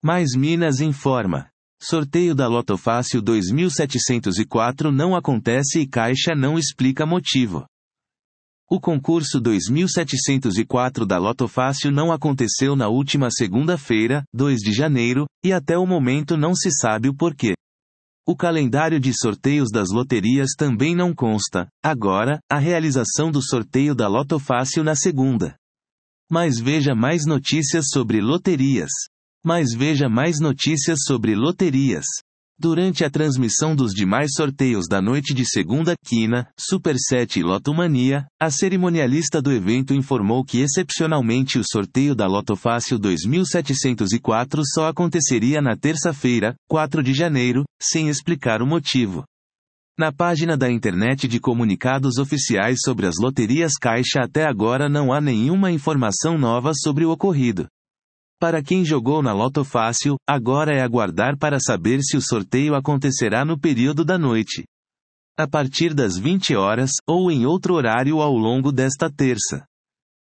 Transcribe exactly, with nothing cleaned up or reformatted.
Mais Minas informa. Sorteio da Loto Fácil dois mil setecentos e quatro não acontece e Caixa não explica motivo. O concurso dois mil setecentos e quatro da Loto Fácil não aconteceu na última segunda-feira, dois de janeiro, e até o momento não se sabe o porquê. O calendário de sorteios das loterias também não consta, agora, a realização do sorteio da Loto Fácil na segunda. Mas veja mais notícias sobre loterias. Mas veja mais notícias sobre loterias. Durante a transmissão dos demais sorteios da noite de segunda, Quina, Super sete e Lotomania, a cerimonialista do evento informou que excepcionalmente o sorteio da Loto Fácil dois mil setecentos e quatro só aconteceria na terça-feira, quatro de janeiro, sem explicar o motivo. Na página da internet de comunicados oficiais sobre as loterias Caixa até agora não há nenhuma informação nova sobre o ocorrido. Para quem jogou na Loto Fácil, agora é aguardar para saber se o sorteio acontecerá no período da noite. A partir das vinte horas, ou em outro horário ao longo desta terça.